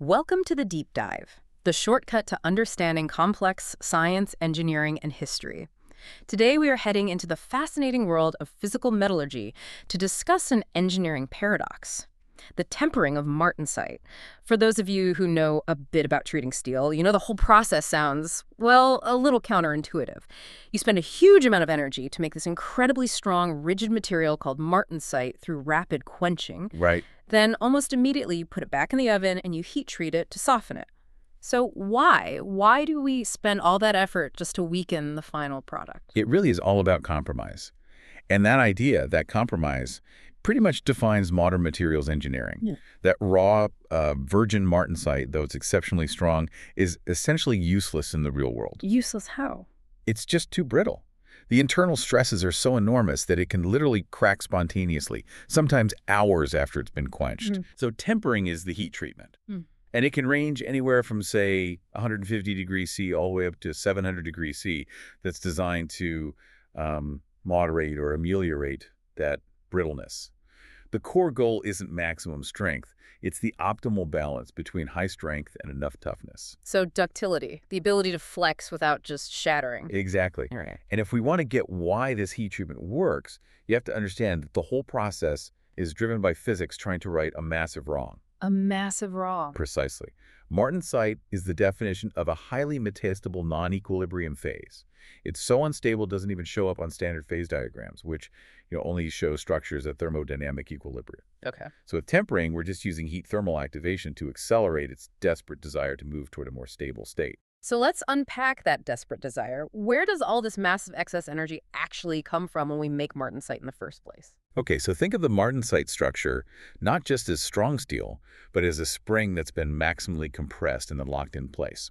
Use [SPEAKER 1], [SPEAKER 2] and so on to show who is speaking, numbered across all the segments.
[SPEAKER 1] Welcome to the Deep Dive, the shortcut to understanding complex science, engineering, and history. Today we are heading into the fascinating world of physical metallurgy to discuss an engineering paradox, the tempering of martensite. For those of you who know a bit about treating steel, you know the whole process sounds, well, a little counterintuitive. You spend a huge amount of energy to make this incredibly strong, rigid material called martensite through rapid quenching.
[SPEAKER 2] Right.
[SPEAKER 1] Then, almost immediately, you put it back in the oven and you heat treat it to soften it. So why? Why do we spend all that effort just to weaken the final product?
[SPEAKER 2] It really is all about compromise. And that idea, that compromise, pretty much defines modern materials engineering.
[SPEAKER 1] Yeah.
[SPEAKER 2] That raw, virgin martensite, though it's exceptionally strong, is essentially useless in the real world.
[SPEAKER 1] Useless how?
[SPEAKER 2] It's just too brittle. The internal stresses are so enormous that it can literally crack spontaneously, sometimes hours after it's been quenched. So tempering is the heat treatment. And it can range anywhere from, say, 150 degrees C all the way up to 700 degrees C that's designed to moderate or ameliorate that brittleness. The core goal isn't maximum strength. It's the optimal balance between high strength and enough toughness.
[SPEAKER 1] So ductility, the ability to flex without just shattering.
[SPEAKER 2] Exactly.
[SPEAKER 1] All right.
[SPEAKER 2] And if we want to get why this heat treatment works, you have to understand that the whole process is driven by physics trying to right a massive wrong.
[SPEAKER 1] A massive wrong.
[SPEAKER 2] Precisely. Martensite is the definition of a highly metastable non-equilibrium phase. It's so unstable it doesn't even show up on standard phase diagrams, which only show structures at thermodynamic equilibrium.
[SPEAKER 1] Okay.
[SPEAKER 2] So with tempering, we're just using heat thermal activation to accelerate its desperate desire to move toward a more stable state.
[SPEAKER 1] So let's unpack that desperate desire. Where does all this massive excess energy actually come from when we make martensite in the first place?
[SPEAKER 2] Okay, so think of the martensite structure not just as strong steel, but as a spring that's been maximally compressed and then locked in place.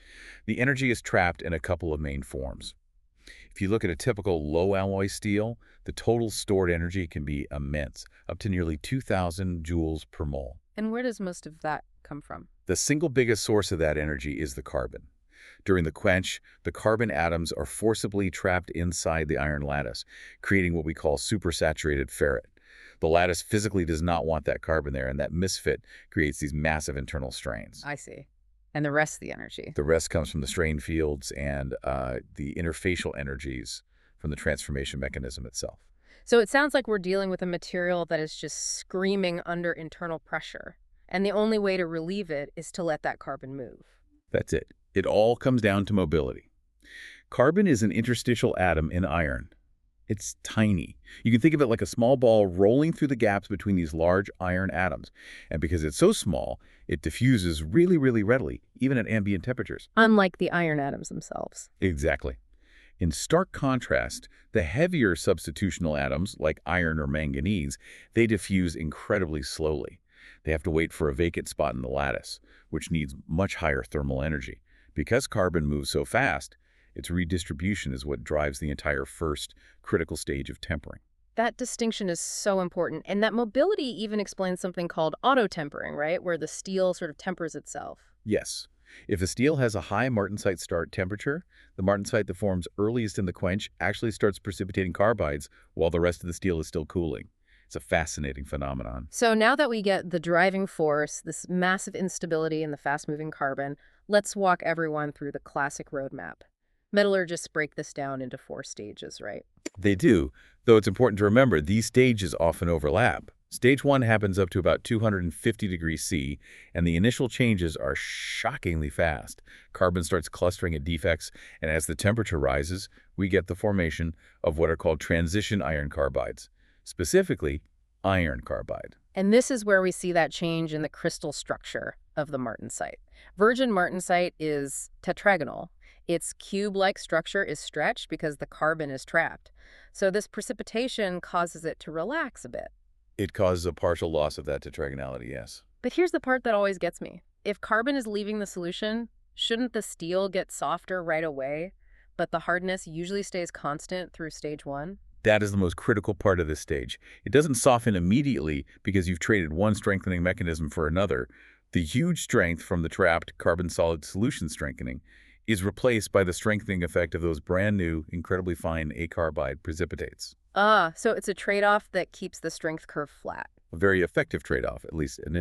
[SPEAKER 2] The energy is trapped in a couple of main forms. If you look at a typical low-alloy steel, the total stored energy can be immense, up to nearly 2,000 joules per mole.
[SPEAKER 1] And where does most of that come from?
[SPEAKER 2] The single biggest source of that energy is the carbon. During the quench, the carbon atoms are forcibly trapped inside the iron lattice, creating what we call supersaturated ferrite. The lattice physically does not want that carbon there, and that misfit creates these massive internal strains.
[SPEAKER 1] I see. And the rest of the energy?
[SPEAKER 2] The rest comes from the strain fields and the interfacial energies from the transformation mechanism itself.
[SPEAKER 1] So it sounds like we're dealing with a material that is just screaming under internal pressure, and the only way to relieve it is to let that carbon move.
[SPEAKER 2] That's it. It all comes down to mobility. Carbon is an interstitial atom in iron. It's tiny. You can think of it like a small ball rolling through the gaps between these large iron atoms. And because it's so small, it diffuses really, really readily, even at ambient temperatures.
[SPEAKER 1] Unlike the iron atoms themselves.
[SPEAKER 2] Exactly. In stark contrast, the heavier substitutional atoms, like iron or manganese, they diffuse incredibly slowly. They have to wait for a vacant spot in the lattice, which needs much higher thermal energy. Because carbon moves so fast, its redistribution is what drives the entire first critical stage of tempering.
[SPEAKER 1] That distinction is so important, and that mobility even explains something called auto-tempering, right? Where the steel sort of tempers itself.
[SPEAKER 2] Yes. If a steel has a high martensite start temperature, the martensite that forms earliest in the quench actually starts precipitating carbides while the rest of the steel is still cooling. It's a fascinating phenomenon.
[SPEAKER 1] So now that we get the driving force, this massive instability in the fast-moving carbon, let's walk everyone through the classic roadmap. Metallurgists break this down into 4 stages, right?
[SPEAKER 2] They do, though it's important to remember these stages often overlap. Stage 1 happens up to about 250 degrees C, and the initial changes are shockingly fast. Carbon starts clustering at defects, and as the temperature rises, we get the formation of what are called transition iron carbides, specifically iron carbide.
[SPEAKER 1] And this is where we see that change in the crystal structure of the martensite. Virgin martensite is tetragonal. Its cube-like structure is stretched because the carbon is trapped. So this precipitation causes it to relax a bit.
[SPEAKER 2] It causes a partial loss of that tetragonality, yes.
[SPEAKER 1] But here's the part that always gets me. If carbon is leaving the solution, shouldn't the steel get softer right away, but the hardness usually stays constant through stage 1?
[SPEAKER 2] That is the most critical part of this stage. It doesn't soften immediately because you've traded one strengthening mechanism for another. The huge strength from the trapped carbon-solid solution strengthening is replaced by the strengthening effect of those brand new, incredibly fine A-carbide precipitates.
[SPEAKER 1] So it's a trade-off that keeps the strength curve flat.
[SPEAKER 2] A very effective trade-off, at least initially.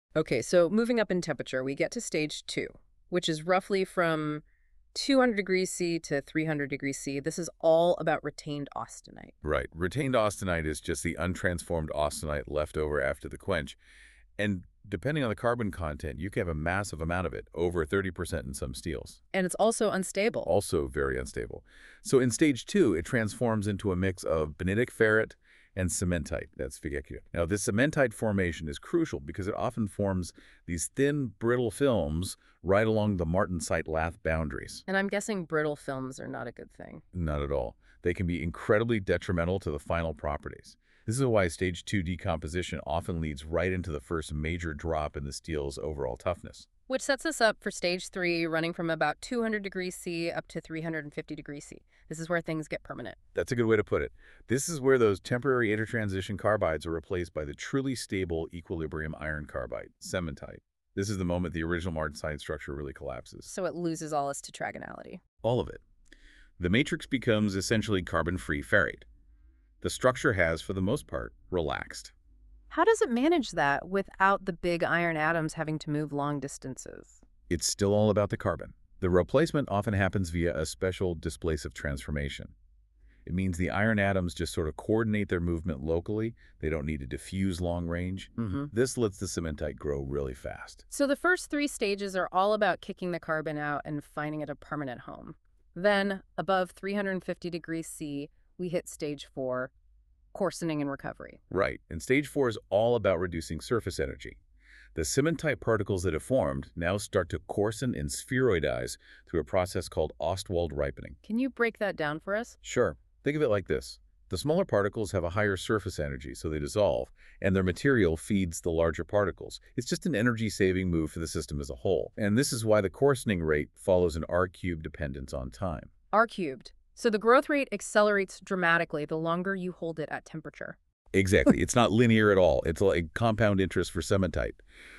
[SPEAKER 1] Okay, so moving up in temperature, we get to stage 2, which is roughly from 200 degrees C to 300 degrees C. This is all about retained austenite.
[SPEAKER 2] Right. Retained austenite is just the untransformed austenite left over after the quench. And depending on the carbon content, you can have a massive amount of it, over 30% in some steels.
[SPEAKER 1] And it's also unstable.
[SPEAKER 2] Also very unstable. So in stage 2, it transforms into a mix of benedict ferrite and cementite. That's Figekia. Now, this cementite formation is crucial because it often forms these thin, brittle films right along the martensite-lath boundaries.
[SPEAKER 1] And I'm guessing brittle films are not a good thing.
[SPEAKER 2] Not at all. They can be incredibly detrimental to the final properties. This is why stage 2 decomposition often leads right into the first major drop in the steel's overall toughness.
[SPEAKER 1] Which sets us up for stage 3, running from about 200 degrees C up to 350 degrees C. This is where things get permanent.
[SPEAKER 2] That's a good way to put it. This is where those temporary intertransition carbides are replaced by the truly stable equilibrium iron carbide, cementite. This is the moment the original martensite structure really collapses.
[SPEAKER 1] So it loses all its tetragonality.
[SPEAKER 2] All of it. The matrix becomes essentially carbon-free ferrite. The structure has, for the most part, relaxed.
[SPEAKER 1] How does it manage that without the big iron atoms having to move long distances?
[SPEAKER 2] It's still all about the carbon. The replacement often happens via a special displacive transformation. It means the iron atoms just sort of coordinate their movement locally. They don't need to diffuse long range. This lets the cementite grow really fast.
[SPEAKER 1] So the first 3 stages are all about kicking the carbon out and finding it a permanent home. Then, above 350 degrees C, we hit stage 4, coarsening and recovery.
[SPEAKER 2] Right, and stage 4 is all about reducing surface energy. The cementite particles that have formed now start to coarsen and spheroidize through a process called Ostwald ripening.
[SPEAKER 1] Can you break that down for us?
[SPEAKER 2] Sure. Think of it like this. The smaller particles have a higher surface energy, so they dissolve, and their material feeds the larger particles. It's just an energy-saving move for the system as a whole. And this is why the coarsening rate follows an R-cubed dependence on time.
[SPEAKER 1] R-cubed. So the growth rate accelerates dramatically the longer you hold it at temperature.
[SPEAKER 2] Exactly. It's not linear at all. It's like compound interest for cementite.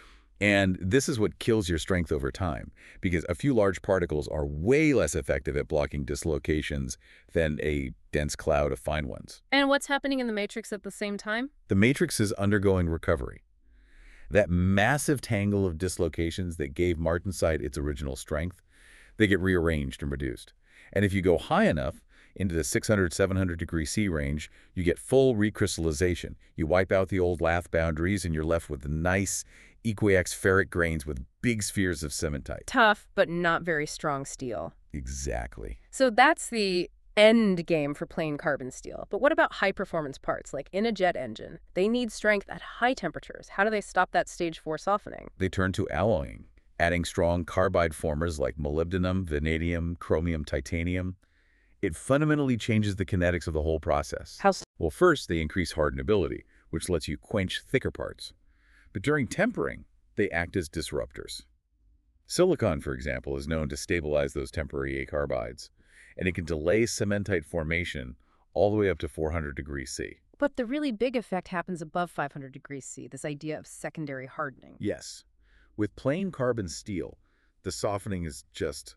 [SPEAKER 2] And this is what kills your strength over time, because a few large particles are way less effective at blocking dislocations than a dense cloud of fine ones.
[SPEAKER 1] And what's happening in the matrix at the same time?
[SPEAKER 2] The matrix is undergoing recovery. That massive tangle of dislocations that gave martensite its original strength, they get rearranged and reduced. And if you go high enough, into the 600, 700 degree C range, you get full recrystallization. You wipe out the old lath boundaries and you're left with nice equiax ferric grains with big spheres of cementite.
[SPEAKER 1] Tough, but not very strong steel.
[SPEAKER 2] Exactly.
[SPEAKER 1] So that's the end game for plain carbon steel. But what about high-performance parts, like in a jet engine? They need strength at high temperatures. How do they stop that stage 4 softening?
[SPEAKER 2] They turn to alloying, adding strong carbide formers like molybdenum, vanadium, chromium, titanium. It fundamentally changes the kinetics of the whole process.
[SPEAKER 1] How so?
[SPEAKER 2] Well, first, they increase hardenability, which lets you quench thicker parts. But during tempering, they act as disruptors. Silicon, for example, is known to stabilize those temporary acarbides, and it can delay cementite formation all the way up to 400 degrees C.
[SPEAKER 1] But the really big effect happens above 500 degrees C, this idea of secondary hardening.
[SPEAKER 2] Yes. With plain carbon steel, the softening is just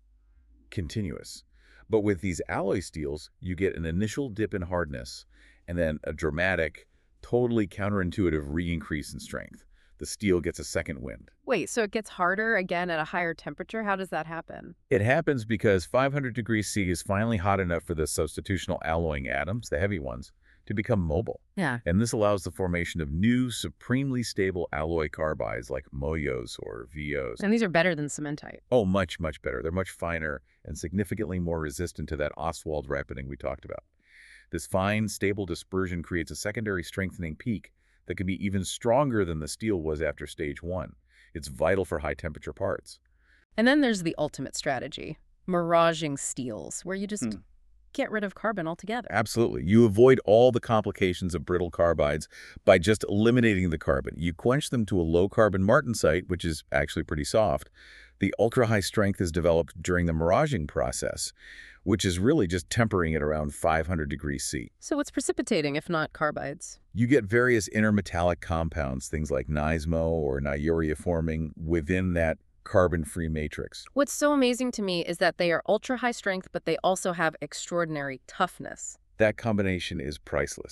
[SPEAKER 2] continuous. But with these alloy steels, you get an initial dip in hardness and then a dramatic, totally counterintuitive re-increase in strength. The steel gets a second wind.
[SPEAKER 1] Wait, so it gets harder again at a higher temperature? How does that happen?
[SPEAKER 2] It happens because 500 degrees C is finally hot enough for the substitutional alloying atoms, the heavy ones, to become mobile.
[SPEAKER 1] Yeah.
[SPEAKER 2] And this allows the formation of new, supremely stable alloy carbides like MOYOs or VOs.
[SPEAKER 1] And these are better than cementite.
[SPEAKER 2] Oh, much, much better. They're much finer and significantly more resistant to that Ostwald ripening we talked about. This fine, stable dispersion creates a secondary strengthening peak that can be even stronger than the steel was after stage 1. It's vital for high-temperature parts.
[SPEAKER 1] And then there's the ultimate strategy, miraging steels, where you just get rid of carbon altogether.
[SPEAKER 2] Absolutely. You avoid all the complications of brittle carbides by just eliminating the carbon. You quench them to a low-carbon martensite, which is actually pretty soft. The ultra-high strength is developed during the miraging process, which is really just tempering it around 500 degrees C.
[SPEAKER 1] So what's precipitating, if not carbides?
[SPEAKER 2] You get various intermetallic compounds, things like NiSeMo or niurea forming within that carbon-free matrix.
[SPEAKER 1] What's so amazing to me is that they are ultra-high strength, but they also have extraordinary toughness.
[SPEAKER 2] That combination is priceless.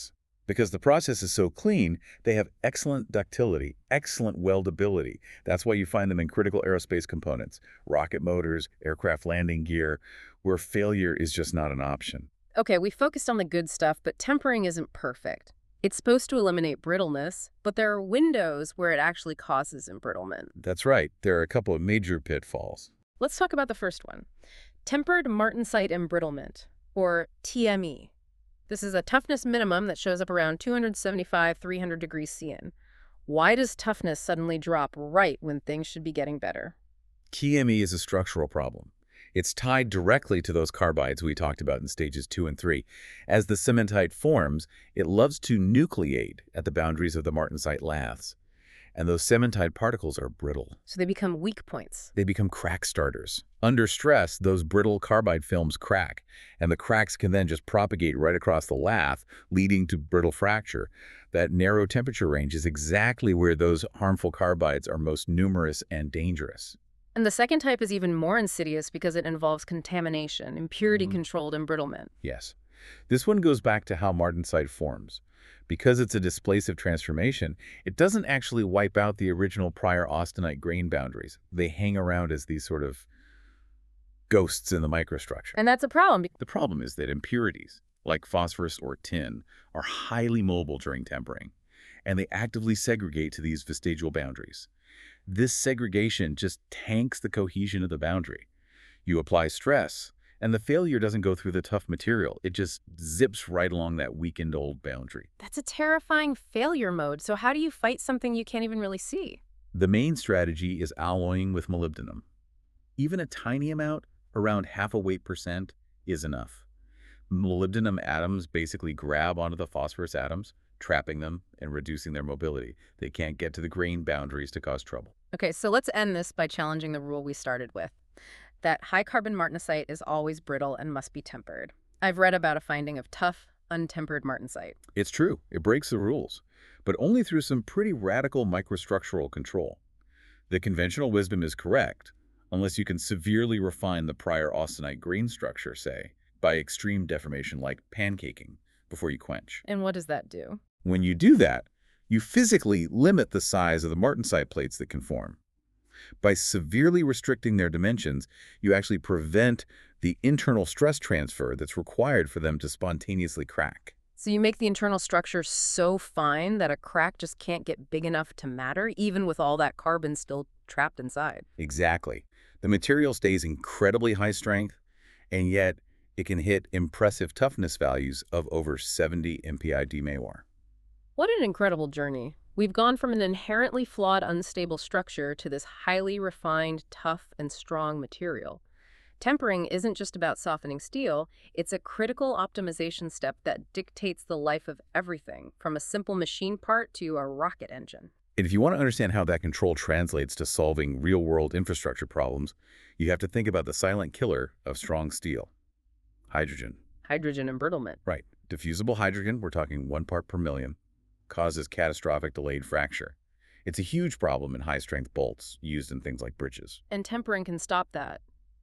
[SPEAKER 2] Because the process is so clean, they have excellent ductility, excellent weldability. That's why you find them in critical aerospace components, rocket motors, aircraft landing gear, where failure is just not an option.
[SPEAKER 1] Okay, we focused on the good stuff, but tempering isn't perfect. It's supposed to eliminate brittleness, but there are windows where it actually causes embrittlement.
[SPEAKER 2] That's right. There are a couple of major pitfalls.
[SPEAKER 1] Let's talk about the first one. Tempered martensite embrittlement, or TME. This is a toughness minimum that shows up around 275-300 degrees Cn. Why does toughness suddenly drop right when things should be getting better?
[SPEAKER 2] TME is a structural problem. It's tied directly to those carbides we talked about in stages 2 and 3. As the cementite forms, it loves to nucleate at the boundaries of the martensite laths. And those cementite particles are brittle.
[SPEAKER 1] So they become weak points.
[SPEAKER 2] They become crack starters. Under stress, those brittle carbide films crack, and the cracks can then just propagate right across the lath, leading to brittle fracture. That narrow temperature range is exactly where those harmful carbides are most numerous and dangerous.
[SPEAKER 1] And the second type is even more insidious because it involves contamination, impurity-controlled embrittlement.
[SPEAKER 2] Yes. This one goes back to how martensite forms. Because it's a displacive transformation, it doesn't actually wipe out the original prior austenite grain boundaries. They hang around as these sort of ghosts in the microstructure.
[SPEAKER 1] And that's a problem.
[SPEAKER 2] The problem is that impurities, like phosphorus or tin, are highly mobile during tempering, and they actively segregate to these vestigial boundaries. This segregation just tanks the cohesion of the boundary. You apply stress, and the failure doesn't go through the tough material. It just zips right along that weakened old boundary.
[SPEAKER 1] That's a terrifying failure mode. So how do you fight something you can't even really see?
[SPEAKER 2] The main strategy is alloying with molybdenum. Even a tiny amount, around 0.5%, is enough. Molybdenum atoms basically grab onto the phosphorus atoms, trapping them and reducing their mobility. They can't get to the grain boundaries to cause trouble.
[SPEAKER 1] Okay, so let's end this by challenging the rule we started with, that high-carbon martensite is always brittle and must be tempered. I've read about a finding of tough, untempered martensite.
[SPEAKER 2] It's true. It breaks the rules, but only through some pretty radical microstructural control. The conventional wisdom is correct, unless you can severely refine the prior austenite grain structure, say, by extreme deformation like pancaking before you quench.
[SPEAKER 1] And what does that do?
[SPEAKER 2] When you do that, you physically limit the size of the martensite plates that can form. By severely restricting their dimensions, you actually prevent the internal stress transfer that's required for them to spontaneously crack.
[SPEAKER 1] So you make the internal structure so fine that a crack just can't get big enough to matter, even with all that carbon still trapped inside.
[SPEAKER 2] Exactly. The material stays incredibly high strength, and yet it can hit impressive toughness values of over 70 MPa DMAWR.
[SPEAKER 1] What an incredible journey. We've gone from an inherently flawed, unstable structure to this highly refined, tough, and strong material. Tempering isn't just about softening steel, it's a critical optimization step that dictates the life of everything, from a simple machine part to a rocket engine.
[SPEAKER 2] And if you want to understand how that control translates to solving real-world infrastructure problems, you have to think about the silent killer of strong steel: hydrogen.
[SPEAKER 1] Hydrogen embrittlement.
[SPEAKER 2] Right. Diffusible hydrogen, we're talking 1 part per million, causes catastrophic delayed fracture. It's a huge problem in high-strength bolts used in things like bridges.
[SPEAKER 1] And tempering can stop that.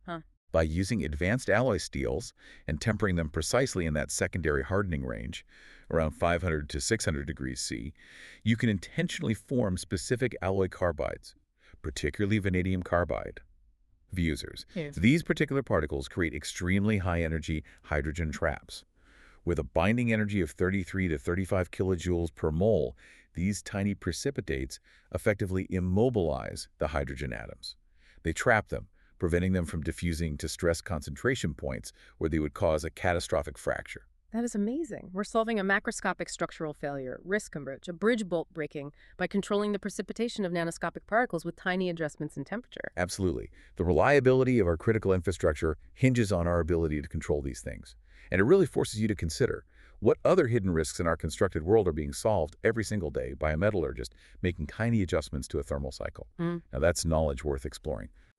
[SPEAKER 2] By using advanced alloy steels and tempering them precisely in that secondary hardening range, around 500 to 600 degrees C, you can intentionally form specific alloy carbides, particularly vanadium carbide, VUSRs.
[SPEAKER 1] Yes.
[SPEAKER 2] These particular particles create extremely high-energy hydrogen traps. With a binding energy of 33 to 35 kilojoules per mole, these tiny precipitates effectively immobilize the hydrogen atoms. They trap them, preventing them from diffusing to stress concentration points where they would cause a catastrophic fracture.
[SPEAKER 1] That is amazing. We're solving a macroscopic structural failure, risk bridge, a bridge bolt breaking, by controlling the precipitation of nanoscopic particles with tiny adjustments in temperature.
[SPEAKER 2] Absolutely. The reliability of our critical infrastructure hinges on our ability to control these things. And it really forces you to consider what other hidden risks in our constructed world are being solved every single day by a metallurgist making tiny adjustments to a thermal cycle. Now that's knowledge worth exploring.